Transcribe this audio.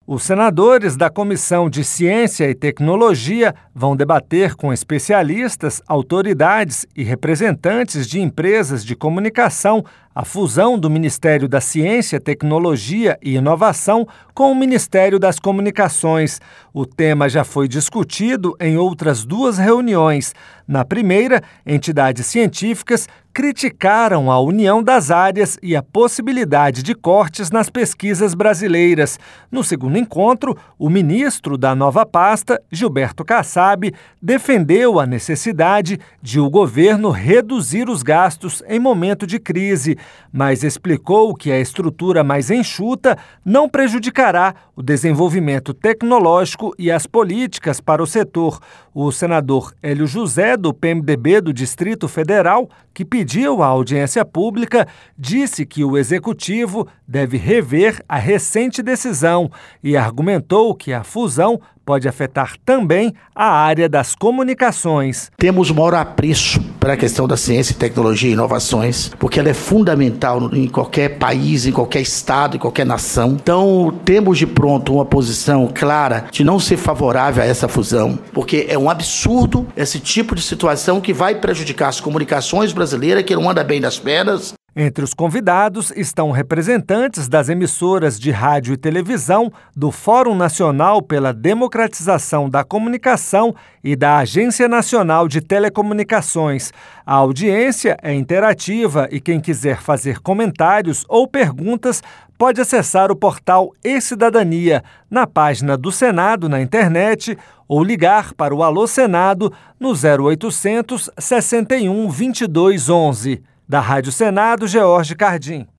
Os senadores da Comissão de Ciência e Tecnologia vão debater com especialistas, autoridades e representantes de empresas de comunicação a fusão do Ministério da Ciência, Tecnologia e Inovação com o Ministério das Comunicações. O tema já foi discutido em outras duas reuniões. Na primeira, entidades científicas criticaram a união das áreas e a possibilidade de cortes nas pesquisas brasileiras. No segundo encontro, o ministro da nova pasta, Gilberto Kassab, defendeu a necessidade de o governo reduzir os gastos em momento de crise, mas explicou que a estrutura mais enxuta não prejudicará o desenvolvimento tecnológico e as políticas para o setor. O senador Hélio José, do PMDB do Distrito Federal, que pediu a audiência pública, disse que o executivo deve rever a recente decisão e argumentou que a fusão pode afetar também a área das comunicações. Temos o maior apreço para a questão da ciência, tecnologia e inovações, porque ela é fundamental em qualquer país, em qualquer estado, em qualquer nação. Então, temos de pronto uma posição clara de não ser favorável a essa fusão, porque é um absurdo esse tipo de situação que vai prejudicar as comunicações brasileiras, que não anda bem das pernas. Entre os convidados estão representantes das emissoras de rádio e televisão, do Fórum Nacional pela Democratização da Comunicação e da Agência Nacional de Telecomunicações. A audiência é interativa e quem quiser fazer comentários ou perguntas pode acessar o portal E-Cidadania na página do Senado na internet ou ligar para o Alô Senado no 0800 61 22 11. Da Rádio Senado, George Cardim.